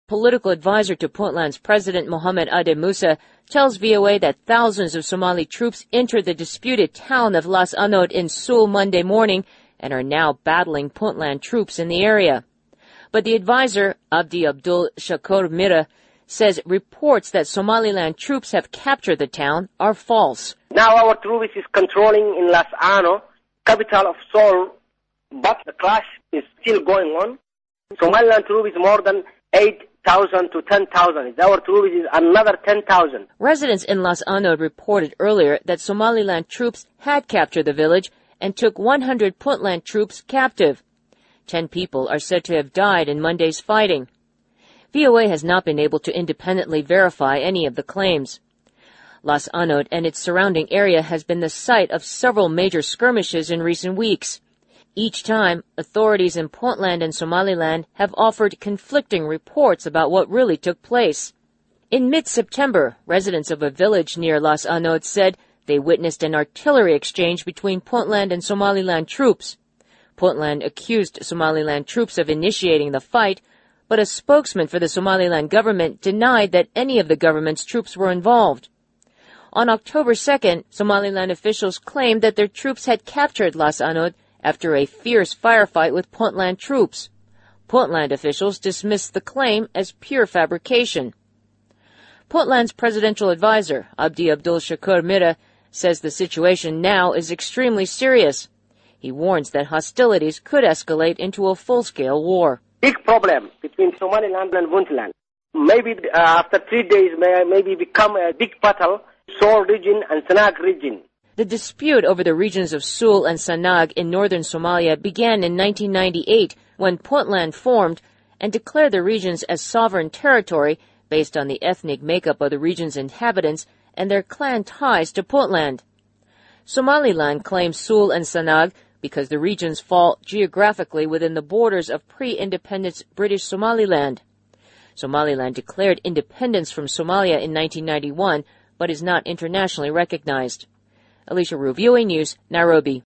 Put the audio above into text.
political advisor to Puntland's President Mohamed Ade Musa, tells VOA that thousands of Somali troops entered the disputed town of Las Anod in Sul Monday morning and are now battling Puntland troops in the area. But the advisor, Abdi Abdul Shakur Mira, says reports that Somaliland troops have captured the town are false. Now our troops is controlling in Las Ano, capital of Seoul, but the clash is still going on. Somaliland troops is more than 8,000 to 10,000. Our troops is another 10,000. Residents in Las Anod reported earlier that Somaliland troops had captured the village and took 100 Puntland troops captive. 10 people are said to have died in Monday's fighting. VOA has not been able to independently verify any of the claims. Las Anod and its surrounding area has been the site of several major skirmishes in recent weeks. Each time, authorities in Puntland and Somaliland have offered conflicting reports about what really took place. In mid-September, residents of a village near Las Anod said they witnessed an artillery exchange between Puntland and Somaliland troops. Puntland accused Somaliland troops of initiating the fight, but a spokesman for the Somaliland government denied that any of the government's troops were involved. On October 2nd, Somaliland officials claimed that their troops had captured Las Anod after a fierce firefight with Puntland troops. Puntland officials dismissed the claim as pure fabrication. Puntland's presidential advisor, Abdi Abdul Shakur Mira, says the situation now is extremely serious. He warns that hostilities could escalate into a full-scale war. Big problem between Somaliland and Puntland. Maybe after 3 days, maybe become a big battle, Seoul region and Sanag region. The dispute over the regions of Sul and Sanag in northern Somalia began in 1998 when Puntland formed and declared the regions as sovereign territory based on the ethnic makeup of the region's inhabitants and their clan ties to Puntland. Somaliland claims Sul and Sanag because the regions fall geographically within the borders of pre-independence British Somaliland. Somaliland declared independence from Somalia in 1991, but is not internationally recognized. Alicia Ru, VOA News, Nairobi.